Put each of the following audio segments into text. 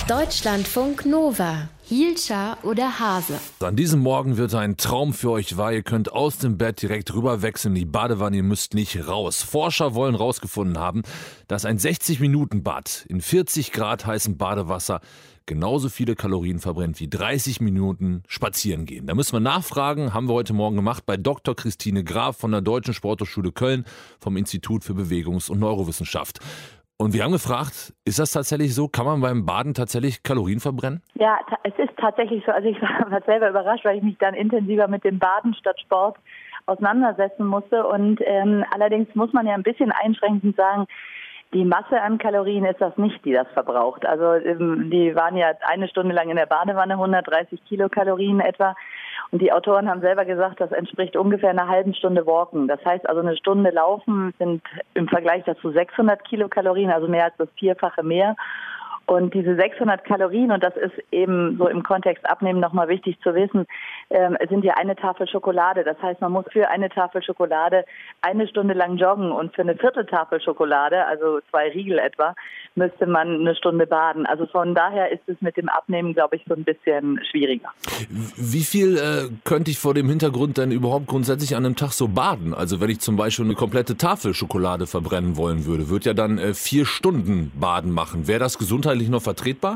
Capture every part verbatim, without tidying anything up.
Deutschlandfunk Nova. Hielscher oder Hase? An diesem Morgen wird ein Traum für euch wahr. Ihr könnt aus dem Bett direkt rüber wechseln in die Badewanne. Ihr müsst nicht raus. Forscher wollen rausgefunden haben, dass ein sechzig-Minuten-Bad in vierzig Grad heißem Badewasser genauso viele Kalorien verbrennt wie dreißig Minuten spazieren gehen. Da müssen wir nachfragen, haben wir heute Morgen gemacht bei Doktor Christine Graf von der Deutschen Sporthochschule Köln vom Institut für Bewegungs- und Neurowissenschaft. Und wir haben gefragt, ist das tatsächlich so? Kann man beim Baden tatsächlich Kalorien verbrennen? Ja, es ist tatsächlich so. Also ich war selber überrascht, weil ich mich dann intensiver mit dem Baden statt Sport auseinandersetzen musste. Und ähm, allerdings muss man ja ein bisschen einschränkend sagen, die Masse an Kalorien ist das nicht, die das verbraucht. Also ähm, die waren ja eine Stunde lang in der Badewanne, hundertdreißig Kilokalorien etwa. Und die Autoren haben selber gesagt, das entspricht ungefähr einer halben Stunde Walken. Das heißt also, eine Stunde Laufen sind im Vergleich dazu sechshundert Kilokalorien, also mehr als das Vierfache mehr. Und diese sechshundert Kalorien, und das ist eben so im Kontext Abnehmen nochmal wichtig zu wissen, ähm, sind ja eine Tafel Schokolade. Das heißt, man muss für eine Tafel Schokolade eine Stunde lang joggen und für eine vierte Tafel Schokolade, also zwei Riegel etwa, müsste man eine Stunde baden. Also von daher ist es mit dem Abnehmen, glaube ich, so ein bisschen schwieriger. Wie viel äh, könnte ich vor dem Hintergrund denn überhaupt grundsätzlich an einem Tag so baden? Also wenn ich zum Beispiel eine komplette Tafel Schokolade verbrennen wollen würde, würde ja dann äh, vier Stunden Baden machen. Wäre das gesundheitlich noch vertretbar?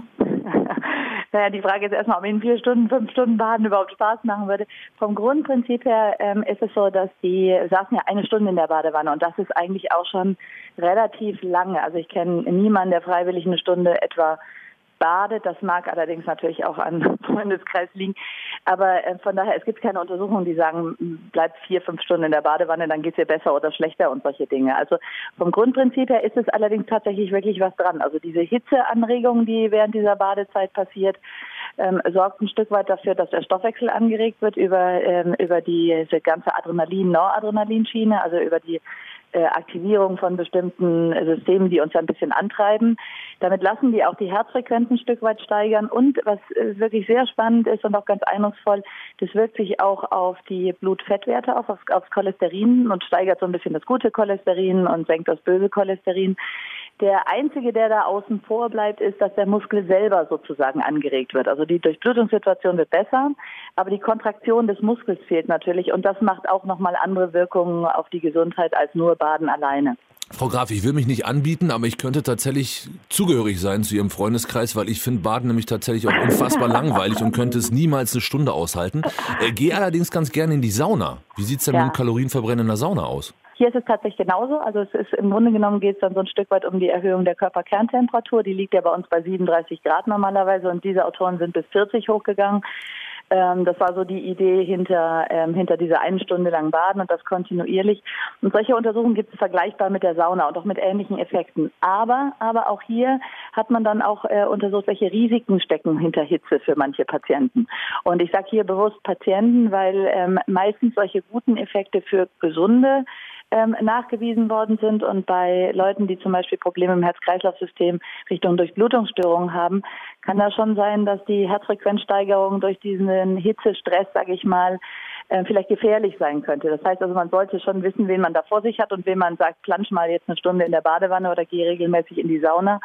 Naja, die Frage ist erstmal, ob Ihnen vier Stunden, fünf Stunden Baden überhaupt Spaß machen würde. Vom Grundprinzip her ähm, ist es so, dass die saßen ja eine Stunde in der Badewanne und das ist eigentlich auch schon relativ lange. Also ich kenne niemanden, der freiwillig eine Stunde etwa badet. Das mag allerdings natürlich auch an Freundeskreis liegen. Aber äh, von daher, es gibt keine Untersuchungen, die sagen, bleib vier, fünf Stunden in der Badewanne, dann geht's dir besser oder schlechter und solche Dinge. Also vom Grundprinzip her ist es allerdings tatsächlich wirklich was dran. Also diese Hitzeanregung, die während dieser Badezeit passiert, ähm, sorgt ein Stück weit dafür, dass der Stoffwechsel angeregt wird über, ähm, über die, diese ganze Adrenalin-Noradrenalinschiene, also über die Aktivierung von bestimmten Systemen, die uns ein bisschen antreiben. Damit lassen die auch die Herzfrequenz ein Stück weit steigern. Und was wirklich sehr spannend ist und auch ganz eindrucksvoll, das wirkt sich auch auf die Blutfettwerte auf, aufs Cholesterin und steigert so ein bisschen das gute Cholesterin und senkt das böse Cholesterin. Der einzige, der da außen vor bleibt, ist, dass der Muskel selber sozusagen angeregt wird. Also die Durchblutungssituation wird besser, aber die Kontraktion des Muskels fehlt natürlich und das macht auch nochmal andere Wirkungen auf die Gesundheit als nur Baden alleine. Frau Graf, ich will mich nicht anbieten, aber ich könnte tatsächlich zugehörig sein zu Ihrem Freundeskreis, weil ich finde Baden nämlich tatsächlich auch unfassbar langweilig und könnte es niemals eine Stunde aushalten. Äh, gehe allerdings ganz gerne in die Sauna. Wie sieht es denn ja. mit dem Kalorienverbrennen in der Sauna aus? Hier ist es tatsächlich genauso. Also es ist im Grunde genommen geht es dann so ein Stück weit um die Erhöhung der Körperkerntemperatur. Die liegt ja bei uns bei siebenunddreißig Grad normalerweise und diese Autoren sind bis vierzig hochgegangen. Ähm, das war so die Idee hinter ähm, hinter dieser einen Stunde lang Baden und das kontinuierlich. Und solche Untersuchungen gibt es vergleichbar mit der Sauna und auch mit ähnlichen Effekten. Aber aber auch hier hat man dann auch äh, untersucht, welche Risiken stecken hinter Hitze für manche Patienten. Und ich sage hier bewusst Patienten, weil ähm, meistens solche guten Effekte für gesunde Ähm, nachgewiesen worden sind und bei Leuten, die zum Beispiel Probleme im Herz-Kreislauf-System Richtung Durchblutungsstörungen haben, kann das schon sein, dass die Herzfrequenzsteigerung durch diesen Hitzestress, sage ich mal, äh, vielleicht gefährlich sein könnte. Das heißt also, man sollte schon wissen, wen man da vor sich hat und wem man sagt, plansch mal jetzt eine Stunde in der Badewanne oder geh regelmäßig in die Sauna.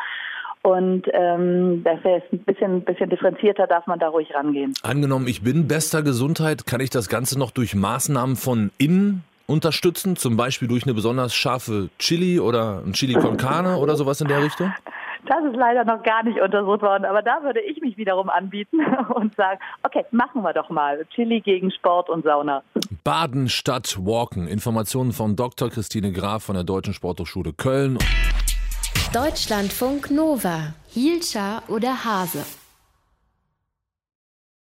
Und ähm, das ist ein bisschen, ein bisschen differenzierter, darf man da ruhig rangehen. Angenommen, ich bin bester Gesundheit, kann ich das Ganze noch durch Maßnahmen von innen unterstützen, zum Beispiel durch eine besonders scharfe Chili oder ein Chili con Carne oder sowas in der Richtung? Das ist leider noch gar nicht untersucht worden, aber da würde ich mich wiederum anbieten und sagen, okay, machen wir doch mal Chili gegen Sport und Sauna. Baden statt Walken. Informationen von Doktor Christine Graf von der Deutschen Sporthochschule Köln. Deutschlandfunk Nova. Hielscher oder Hase?